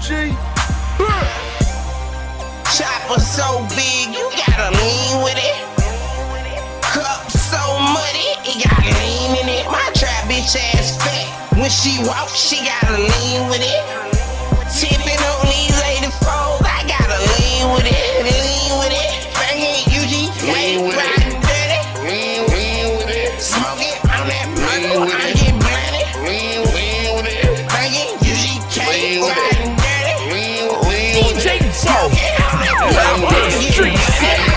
G. Chopper so big, you gotta lean with it. Cup so muddy, it got lean in it. My trap bitch ass fat. When she walk, she gotta lean with it. Tipping on these 84s, I gotta lean with it. Lean with it. Banging UGK, riding dirty. Lean with it. Smoking on that purple, I get blinded. Lean with it. Banging UGK, riding dirty. DJ smoking on that purple, I get blinded.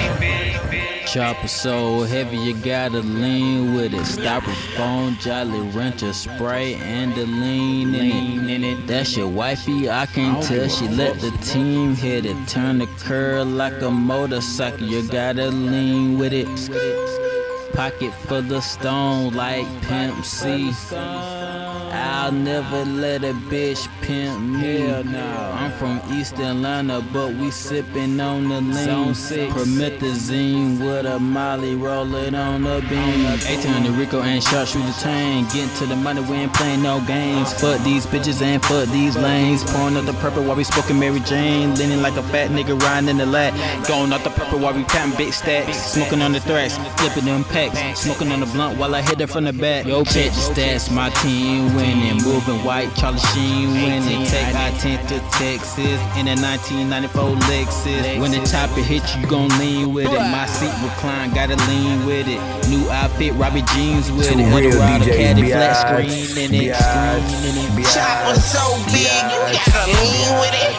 Chopper so heavy, you gotta lean with it. Styrofoam, Jolly Rancher, spray and the lean in it. That's your wifey, I can tell she let the team hit it. Turn the curl like a motorcycle, you gotta lean with it. Pocket for the stone like Pimp C. I'll never let a bitch pimp me. I'm from East Atlanta, but we sippin' on the lean. Promethazine with a molly, roll it on the beam. 1800 Rico and sharpshooter chain. Getting to the money, we ain't playing no games. Fuck these bitches and fuck these lanes. Pouring up the purple while we smoking Mary Jane. Leaning like a fat nigga riding in the lat. Going up the purple while we counting big stacks. Smoking on the thrash, flipping them packs. Smoking on the blunt while I hit her from the back. Yo, check the stats, my team winning. Moving white, Charlie Sheen winning. Take I-10 to Texas in a 1994 Lexus. When the chopper hit you, gon' lean with it. My seat recline, gotta lean with it. New outfit, Robbie jeans with it. Eldorado caddy, flat screen in it. Chopper so big, you gotta lean with it.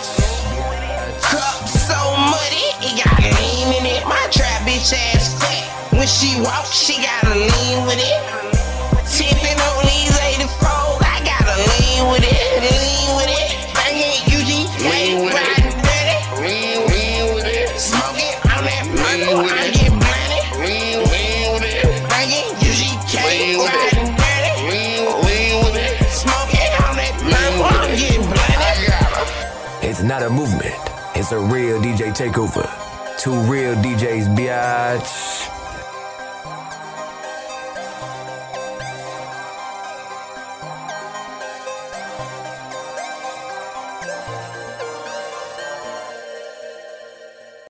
Cup so muddy, it got lean in it. My trap bitch ass fat. When she walk, she gotta lean with it. Tipping on these 84s, I gotta lean with it. Lean with it. Banging UGK, riding dirty. Lean with it. Smoking on that purple, I get blinded. Lean with it. Banging UGK, riding dirty. Lean with it. Smoking on that purple, I get blinded. It's not a movement, it's a real DJ takeover. Two real DJs, biatch.